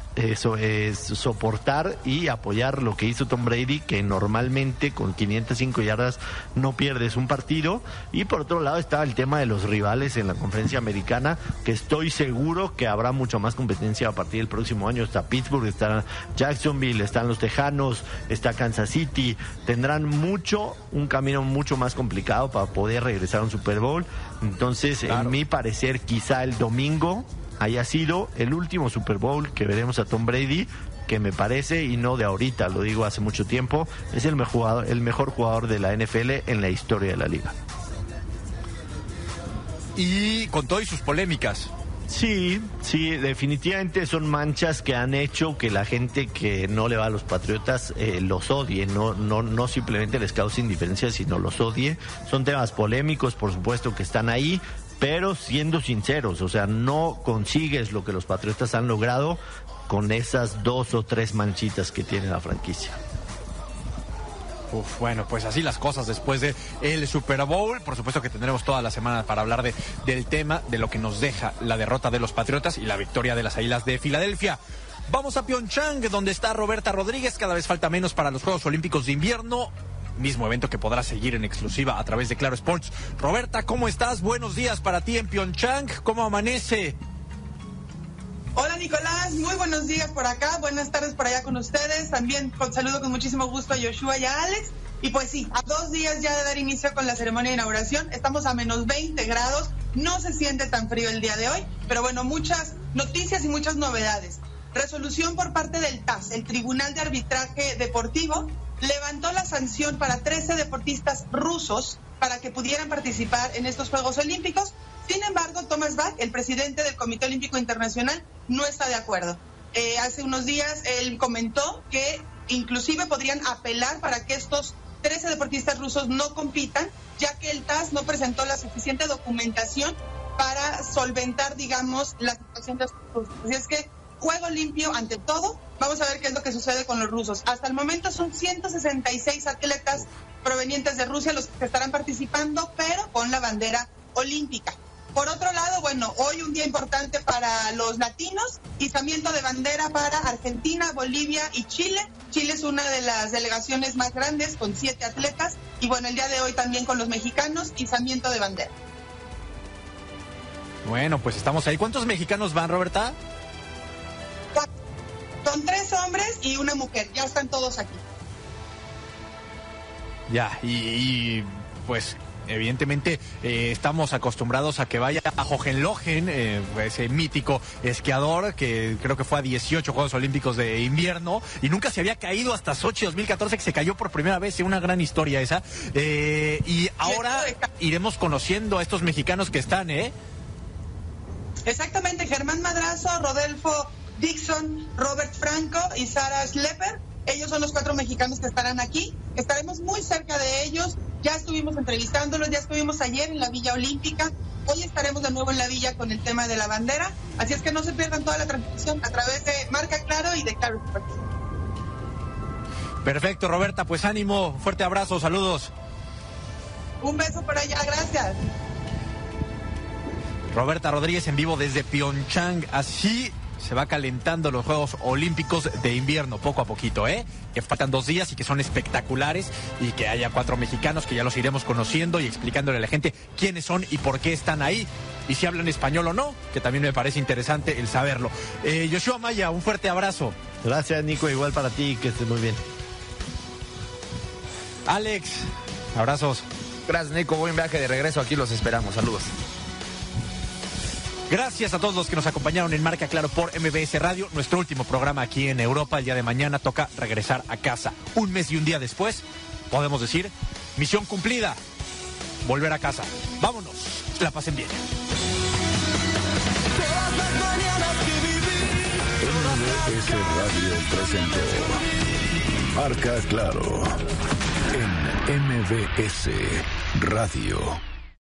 soportar y apoyar lo que hizo Tom Brady, que normalmente con 505 yardas no pierdes un partido. Y por otro lado estaba el tema de los rivales en la conferencia americana, que estoy seguro que habrá mucha más competencia a partir del próximo año. Está Pittsburgh, está Jacksonville, están los Tejanos, está Kansas City. Tendrán un camino mucho más complicado para poder regresar a un Super Bowl. Entonces, claro, en mi parecer, quizá el domingo haya sido el último Super Bowl que veremos a Tom Brady, que me parece, y no de ahorita, lo digo hace mucho tiempo, es el mejor jugador de la NFL en la historia de la liga. Y con todo y sus polémicas, Sí, definitivamente son manchas que han hecho que la gente que no le va a los Patriotas los odie, no simplemente les cause indiferencia, sino los odie. Son temas polémicos, por supuesto, que están ahí, pero siendo sinceros, o sea, no consigues lo que los Patriotas han logrado con esas 2 o 3 manchitas que tiene la franquicia. Bueno, pues así las cosas después de el Super Bowl. Por supuesto que tendremos toda la semana para hablar del tema, de lo que nos deja la derrota de los Patriotas y la victoria de las Águilas de Filadelfia. Vamos a Pyeongchang, donde está Roberta Rodríguez. Cada vez falta menos para los Juegos Olímpicos de Invierno. Mismo evento que podrás seguir en exclusiva a través de Claro Sports. Roberta, ¿cómo estás? Buenos días para ti en Pyeongchang. ¿Cómo amanece? Hola Nicolás, muy buenos días por acá, buenas tardes por allá con ustedes, también saludo con muchísimo gusto a Joshua y a Alex, y pues sí, a 2 días ya de dar inicio con la ceremonia de inauguración, estamos a menos 20 grados, no se siente tan frío el día de hoy, pero bueno, muchas noticias y muchas novedades. Resolución por parte del TAS, el Tribunal de Arbitraje Deportivo, levantó la sanción para 13 deportistas rusos para que pudieran participar en estos Juegos Olímpicos. Sin embargo, Thomas Bach, el presidente del Comité Olímpico Internacional, no está de acuerdo. Hace unos días él comentó que inclusive podrían apelar para que estos 13 deportistas rusos no compitan, ya que el TAS no presentó la suficiente documentación para solventar, digamos, la situación de estos rusos. Así es que juego limpio ante todo. Vamos a ver qué es lo que sucede con los rusos. Hasta el momento son 166 atletas provenientes de Rusia los que estarán participando, pero con la bandera olímpica. Por otro lado, bueno, hoy un día importante para los latinos, izamiento de bandera para Argentina, Bolivia y Chile. Chile es una de las delegaciones más grandes con 7 atletas y bueno, el día de hoy también con los mexicanos, izamiento de bandera. Bueno, pues estamos ahí. ¿Cuántos mexicanos van, Roberta? 4. Son 3 hombres y una mujer, ya están todos aquí. Ya, y pues evidentemente estamos acostumbrados a que vaya a Hohenlohen, ese mítico esquiador que creo que fue a 18 Juegos Olímpicos de Invierno y nunca se había caído hasta Sochi 2014, que se cayó por primera vez. Una gran historia esa. Y ahora iremos conociendo a estos mexicanos que están, Exactamente, Germán Madrazo, Rodolfo Dixon, Robert Franco y Sara Schlepper. Ellos son los 4 mexicanos que estarán aquí. Estaremos muy cerca de ellos. Ya estuvimos entrevistándolos, ya estuvimos ayer en la Villa Olímpica. Hoy estaremos de nuevo en la Villa con el tema de la bandera. Así es que no se pierdan toda la transmisión a través de Marca Claro y de Claro Sports. Perfecto, Roberta, pues ánimo, fuerte abrazo, saludos. Un beso por allá, gracias. Roberta Rodríguez en vivo desde Pyeongchang. Así se va calentando los Juegos Olímpicos de Invierno, poco a poquito, que faltan 2 días y que son espectaculares, y que haya 4 mexicanos que ya los iremos conociendo y explicándole a la gente quiénes son y por qué están ahí, y si hablan español o no, que también me parece interesante el saberlo. Joshua Maya, un fuerte abrazo. Gracias, Nico, igual para ti, que estés muy bien. Alex, abrazos. Gracias, Nico, buen viaje de regreso, aquí los esperamos, saludos. Gracias a todos los que nos acompañaron en Marca Claro por MBS Radio. Nuestro último programa aquí en Europa. El día de mañana toca regresar a casa. 1 mes y 1 día después, podemos decir, misión cumplida. Volver a casa. Vámonos. La pasen bien. MBS Radio presentó Marca Claro en MBS Radio.